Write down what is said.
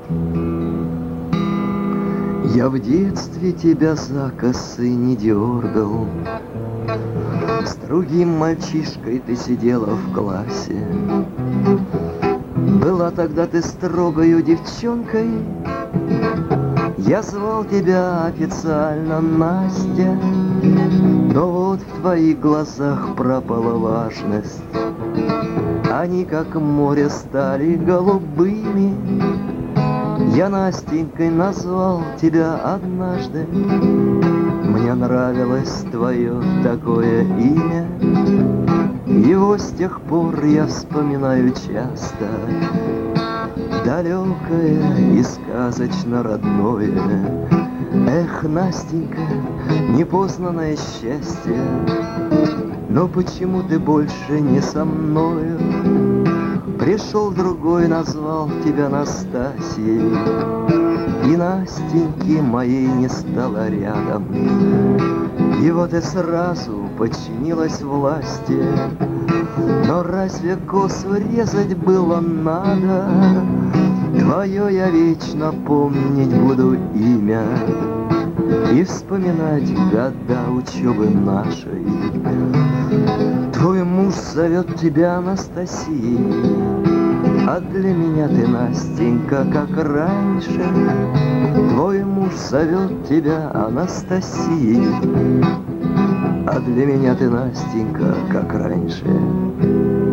Я в детстве тебя за косы не дергал, с другим мальчишкой ты сидела в классе. Была тогда ты строгою девчонкой, я звал тебя официально Настя. Но вот в твоих глазах пропала важность, они как море стали голубыми. Я Настенькой назвал тебя однажды, мне нравилось твое такое имя. Его с тех пор я вспоминаю часто, далекое и сказочно родное. Эх, Настенька, непознанное счастье, но почему ты больше не со мною? Пришел другой, назвал тебя Настасьей, и Настеньки моей не стало рядом. И вот и сразу подчинилась власти, но разве косу резать было надо? Твое я вечно помнить буду имя и вспоминать года учебы нашей. Твой муж зовет тебя Анастасией, а для меня ты, Настенька, как раньше. Твой муж зовет тебя Анастасией, а для меня ты, Настенька, как раньше.